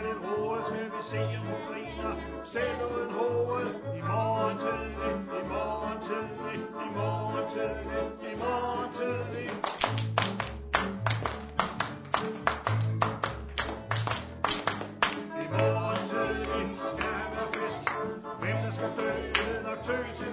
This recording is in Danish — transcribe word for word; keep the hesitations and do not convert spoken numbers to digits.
lidt roe, skal vi se om hun griner. Sæt uden hoved, i morgen tidlig, i morgen tidlig, i morgen tidlig, i morgen tidlig. I morgen tidlig skal han have fest. Hvem der skal dø, ved nok tøse.